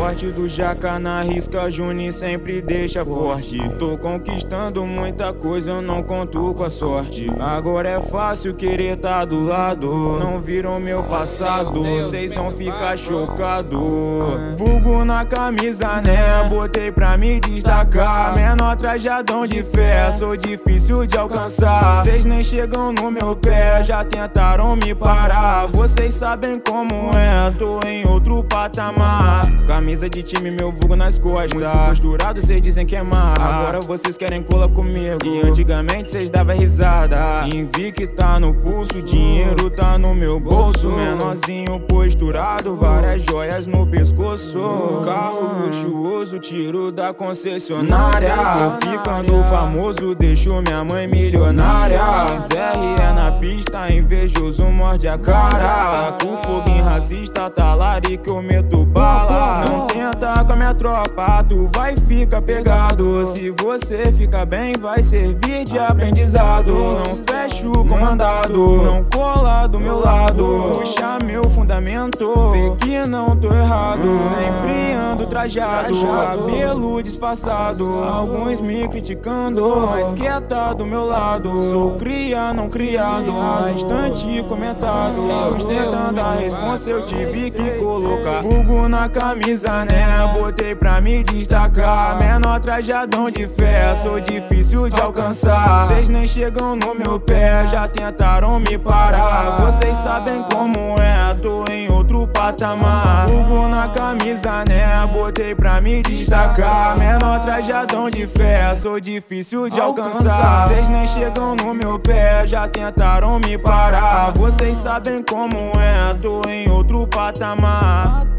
porte do jaca na risca, Juni sempre deixa forte. Tô conquistando muita coisa, eu não conto com a sorte. Agora é fácil querer tá do lado, não viram meu passado, vocês vão ficar chocados. Vulgo na camisa, né? Botei pra me destacar. Menor trajadão de fé, sou difícil de alcançar. Vocês nem chegam no meu pé, já tentaram me parar. Vocês sabem como é, tô em outro patamar. Camisa de time, meu vulgo nas costas. Muito posturado, cês dizem que é mar. Agora vocês querem cola comigo, e antigamente cês davam risada. Invicta no pulso, dinheiro tá no meu bolso. Menorzinho posturado, várias joias no pescoço. Carro luxuoso, tiro da concessionária. Tô ficando famoso, deixo minha mãe milionária. XR é na pista, invejoso morde a cara. Com foguinho racista, talari que eu meto bala. Não tenta com a minha tropa, tu vai ficar pegado. Se você ficar bem, vai servir de aprendizado. Não fecho o comandado, não cola do meu lado. Puxa meu fundamento, vê que não tô errado. Sempre ando trajado, cabelo disfarçado. Alguns me criticando, mas quieta do meu lado. Sou cria, não criado, bastante comentado. Sustentando a responsa, eu tive que colocar vulgo na camisa, né? Botei pra me destacar. Menor trajadão de fé, sou difícil de alcançar. Vocês nem chegam no meu pé, já tentaram me parar. Vocês sabem como é, tô em outro patamar. Vulgo na camisa, né? Botei pra me destacar. Menor trajadão de fé, sou difícil de alcançar. Vocês nem chegam no meu pé, já tentaram me parar. Vocês sabem como é, tô em outro patamar.